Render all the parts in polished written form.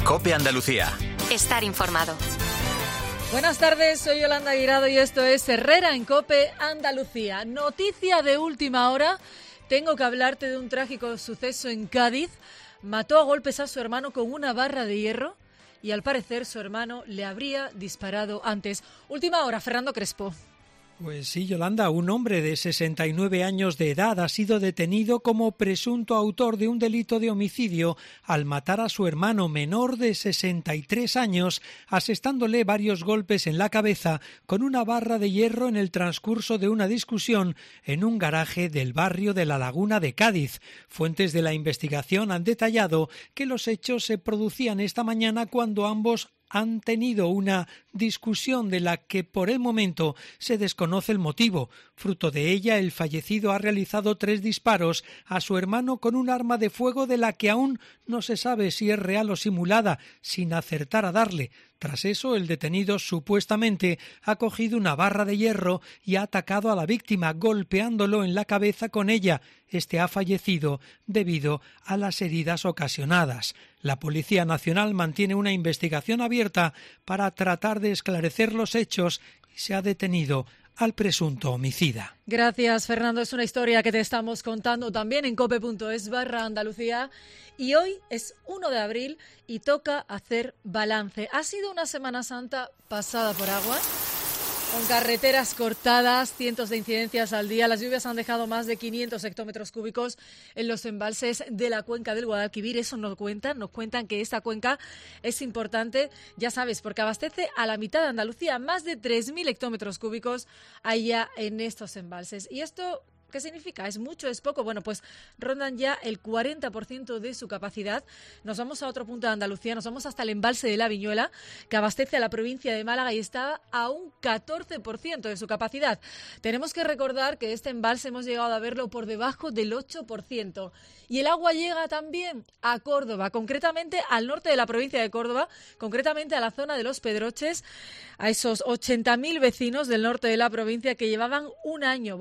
COPE Andalucía. Estar informado. Buenas tardes, soy Yolanda Guirado y esto es Herrera en COPE Andalucía. Noticia de última hora. Tengo que hablarte de un trágico suceso en Cádiz. Mató a golpes a su hermano con una barra de hierro y al parecer su hermano le habría disparado antes. Última hora, Fernando Crespo. Pues sí, Yolanda, un hombre de 69 años de edad ha sido detenido como presunto autor de un delito de homicidio al matar a su hermano menor de 63 años, asestándole varios golpes en la cabeza con una barra de hierro en el transcurso de una discusión en un garaje del barrio de La Laguna de Cádiz. Fuentes de la investigación han detallado que los hechos se producían esta mañana cuando ambos han tenido una discusión de la que por el momento se desconoce el motivo. Fruto de ella, el fallecido ha realizado 3 disparos a su hermano con un arma de fuego de la que aún no se sabe si es real o simulada, sin acertar a darle. Tras eso, el detenido supuestamente ha cogido una barra de hierro y ha atacado a la víctima, golpeándolo en la cabeza con ella. Este ha fallecido debido a las heridas ocasionadas. La Policía Nacional mantiene una investigación abierta para tratar de esclarecer los hechos y se ha detenido al presunto homicida. Gracias, Fernando. Es una historia que te estamos contando también en cope.es/Andalucía. Y hoy es 1 de abril y toca hacer balance. Ha sido una Semana Santa pasada por agua, con carreteras cortadas, cientos de incidencias al día. Las lluvias han dejado más de 500 hectómetros cúbicos en los embalses de la cuenca del Guadalquivir. Eso nos cuentan que esta cuenca es importante, ya sabes, porque abastece a la mitad de Andalucía. Más de 3.000 hectómetros cúbicos hay ya en estos embalses. Y esto, ¿qué significa? ¿Es mucho? ¿Es poco? Bueno, pues rondan ya el 40% de su capacidad. Nos vamos a otro punto de Andalucía, nos vamos hasta el embalse de la Viñuela, que abastece a la provincia de Málaga y está a un 14% de su capacidad. Tenemos que recordar que este embalse hemos llegado a verlo por debajo del 8%. Y el agua llega también a Córdoba, concretamente al norte de la provincia de Córdoba, concretamente a la zona de Los Pedroches, a esos 80.000 vecinos del norte de la provincia que llevan un año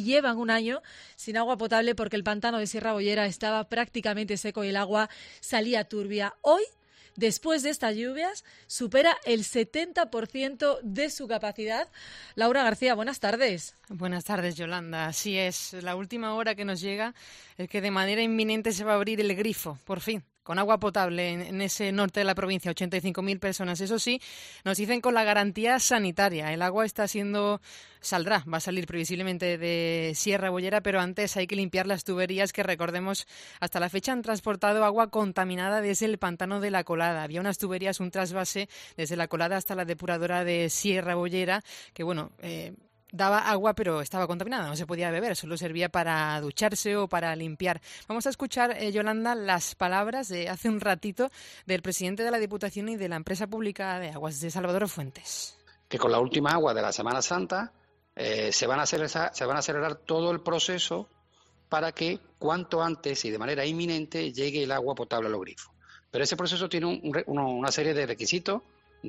sin agua potable porque el pantano de Sierra Bollera estaba prácticamente seco y el agua salía turbia. Hoy, después de estas lluvias, supera el 70% de su capacidad. Laura García, buenas tardes. Buenas tardes, Yolanda. Así es, la última hora que nos llega es que de manera inminente se va a abrir el grifo, por fin, con agua potable en ese norte de la provincia, 85.000 personas. Eso sí, nos dicen con la garantía sanitaria. El agua va a salir previsiblemente de Sierra Bollera, pero antes hay que limpiar las tuberías que, recordemos, hasta la fecha han transportado agua contaminada desde el pantano de La Colada. Había unas tuberías, un trasvase desde La Colada hasta la depuradora de Sierra Bollera, que daba agua, pero estaba contaminada, no se podía beber, solo servía para ducharse o para limpiar. Vamos a escuchar, Yolanda, las palabras de hace un ratito del presidente de la Diputación y de la Empresa Pública de Aguas, de Salvador Fuentes. Que con la última agua de la Semana Santa se van a acelerar todo el proceso para que cuanto antes y de manera inminente llegue el agua potable a los grifos. Pero ese proceso tiene una serie de requisitos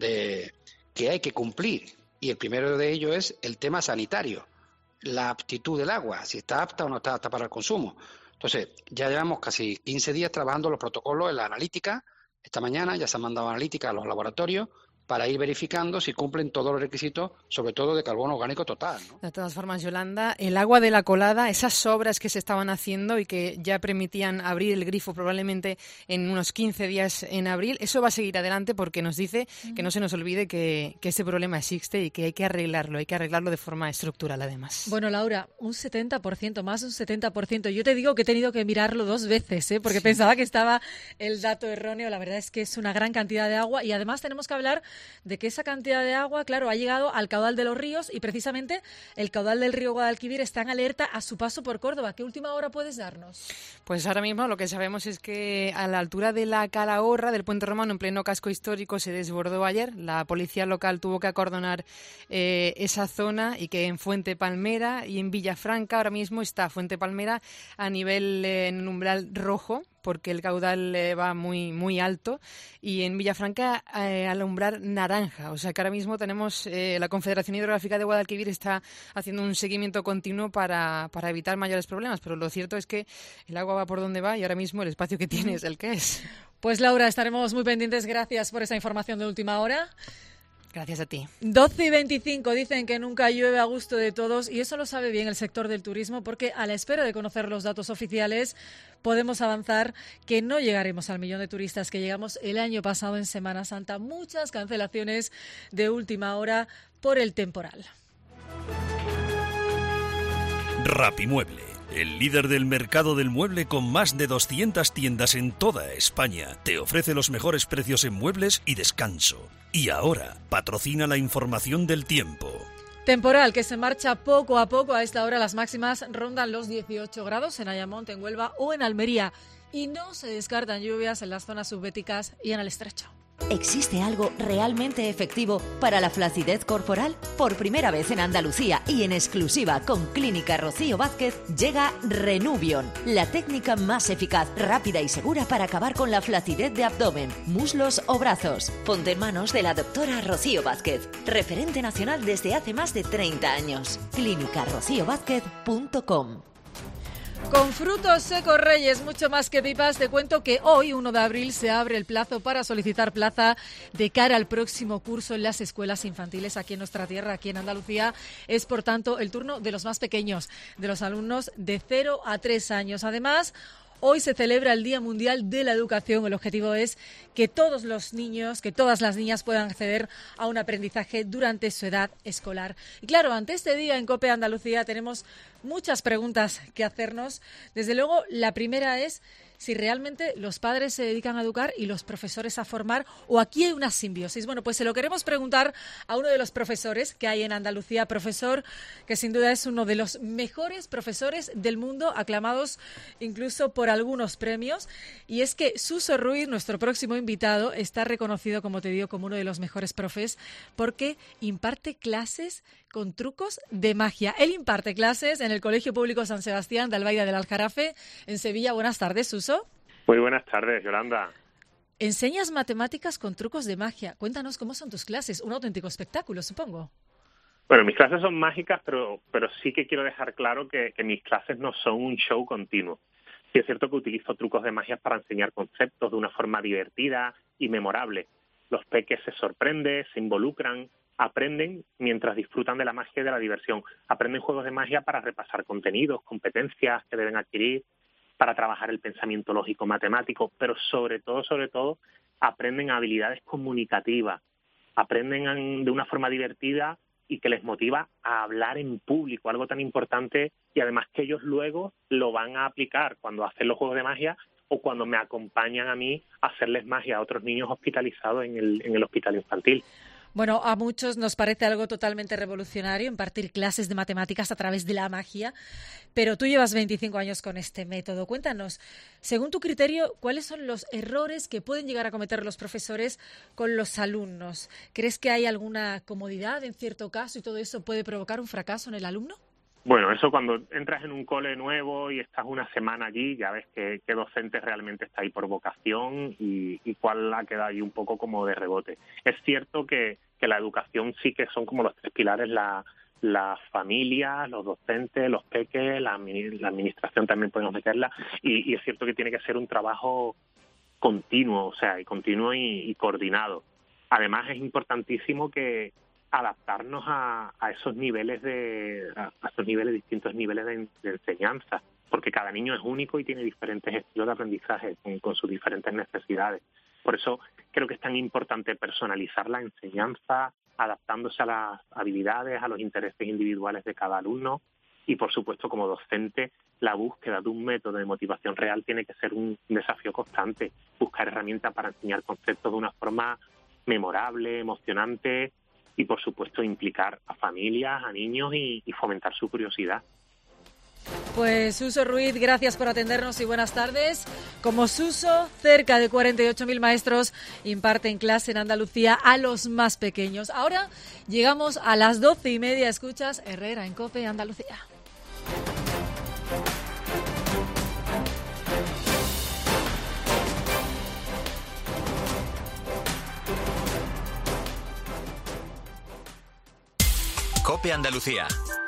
que hay que cumplir. Y el primero de ellos es el tema sanitario, la aptitud del agua, si está apta o no está apta para el consumo. Entonces, ya llevamos casi 15 días trabajando los protocolos en la analítica. Esta mañana ya se han mandado analíticas a los laboratorios para ir verificando si cumplen todos los requisitos, sobre todo de carbono orgánico total, ¿no? De todas formas, Yolanda, el agua de La Colada, esas obras que se estaban haciendo y que ya permitían abrir el grifo probablemente en unos 15 días en abril, eso va a seguir adelante porque nos dice que no se nos olvide que ese problema existe y que hay que arreglarlo de forma estructural además. Bueno, Laura, un 70%, más de un 70%. Yo te digo que he tenido que mirarlo 2 veces, porque pensaba que estaba el dato erróneo. La verdad es que es una gran cantidad de agua y además tenemos que hablar de que esa cantidad de agua, claro, ha llegado al caudal de los ríos y precisamente el caudal del río Guadalquivir está en alerta a su paso por Córdoba. ¿Qué última hora puedes darnos? Pues ahora mismo lo que sabemos es que a la altura de la Calahorra, del Puente Romano, en pleno casco histórico, se desbordó ayer. La policía local tuvo que acordonar esa zona y que en Fuente Palmera y en Villafranca ahora mismo está Fuente Palmera a nivel en umbral rojo, porque el caudal va muy, muy alto, y en Villafranca al umbral naranja. O sea que ahora mismo tenemos, la Confederación Hidrográfica de Guadalquivir está haciendo un seguimiento continuo para evitar mayores problemas, pero lo cierto es que el agua va por donde va y ahora mismo el espacio que tiene es el que es. Pues Laura, estaremos muy pendientes. Gracias por esa información de última hora. Gracias a ti. 12:25 dicen que nunca llueve a gusto de todos y eso lo sabe bien el sector del turismo porque a la espera de conocer los datos oficiales podemos avanzar que no llegaremos al 1.000.000 de turistas que llegamos el año pasado en Semana Santa. Muchas cancelaciones de última hora por el temporal. Rapimueble, el líder del mercado del mueble con más de 200 tiendas en toda España, te ofrece los mejores precios en muebles y descanso. Y ahora, patrocina la información del tiempo. Temporal que se marcha poco a poco. A esta hora las máximas rondan los 18 grados en Ayamonte, en Huelva o en Almería. Y no se descartan lluvias en las zonas subbéticas y en el estrecho. ¿Existe algo realmente efectivo para la flacidez corporal? Por primera vez en Andalucía y en exclusiva con Clínica Rocío Vázquez llega Renuvion, la técnica más eficaz, rápida y segura para acabar con la flacidez de abdomen, muslos o brazos. Ponte en manos de la doctora Rocío Vázquez, referente nacional desde hace más de 30 años. clinicarociovázquez.com. Con frutos secos Reyes, mucho más que pipas, te cuento que hoy, 1 de abril, se abre el plazo para solicitar plaza de cara al próximo curso en las escuelas infantiles aquí en nuestra tierra, aquí en Andalucía. Es, por tanto, el turno de los más pequeños, de los alumnos de 0 a 3 años. Además, hoy se celebra el Día Mundial de la Educación. El objetivo es que todos los niños, que todas las niñas puedan acceder a un aprendizaje durante su edad escolar. Y claro, ante este día en COPE Andalucía tenemos muchas preguntas que hacernos. Desde luego, la primera es si realmente los padres se dedican a educar y los profesores a formar, o aquí hay una simbiosis. Bueno, pues se lo queremos preguntar a uno de los profesores que hay en Andalucía, profesor que sin duda es uno de los mejores profesores del mundo, aclamados incluso por algunos premios, y es que Suso Ruiz, nuestro próximo invitado, está reconocido, como te digo, como uno de los mejores profes porque imparte clases con trucos de magia. Él imparte clases en el Colegio Público San Sebastián de Albaida del Aljarafe, en Sevilla. Buenas tardes, Suso. Muy buenas tardes, Yolanda. Enseñas matemáticas con trucos de magia. Cuéntanos cómo son tus clases. Un auténtico espectáculo, supongo. Bueno, mis clases son mágicas, pero sí que quiero dejar claro que mis clases no son un show continuo. Sí es cierto que utilizo trucos de magia para enseñar conceptos de una forma divertida y memorable. Los peques se sorprenden, se involucran, aprenden mientras disfrutan de la magia y de la diversión. Aprenden juegos de magia para repasar contenidos, competencias que deben adquirir, para trabajar el pensamiento lógico matemático, pero sobre todo, aprenden habilidades comunicativas, aprenden de una forma divertida y que les motiva a hablar en público, algo tan importante, y además que ellos luego lo van a aplicar cuando hacen los juegos de magia o cuando me acompañan a mí a hacerles magia a otros niños hospitalizados en el hospital infantil. Bueno, a muchos nos parece algo totalmente revolucionario impartir clases de matemáticas a través de la magia, pero tú llevas 25 años con este método. Cuéntanos, según tu criterio, ¿cuáles son los errores que pueden llegar a cometer los profesores con los alumnos? ¿Crees que hay alguna comodidad en cierto caso y todo eso puede provocar un fracaso en el alumno? Bueno, eso cuando entras en un cole nuevo y estás una semana allí, ya ves qué docente realmente está ahí por vocación y cuál ha quedado ahí un poco como de rebote. Es cierto que la educación sí que son como los tres pilares, las familias, los docentes, los peques, la administración también podemos meterla, y es cierto que tiene que ser un trabajo continuo, continuo y coordinado. Además es importantísimo que adaptarnos a esos niveles distintos niveles de enseñanza, porque cada niño es único y tiene diferentes estilos de aprendizaje con sus diferentes necesidades. Por eso creo que es tan importante personalizar la enseñanza, adaptándose a las habilidades, a los intereses individuales de cada alumno, y por supuesto como docente la búsqueda de un método de motivación real tiene que ser un desafío constante, buscar herramientas para enseñar conceptos de una forma memorable, emocionante, y por supuesto implicar a familias, a niños y fomentar su curiosidad. Pues Suso Ruiz, gracias por atendernos y buenas tardes. Como Suso, cerca de 48.000 maestros imparten clase en Andalucía a los más pequeños. Ahora llegamos a las 12:30. Escuchas Herrera en COPE Andalucía. COPE Andalucía.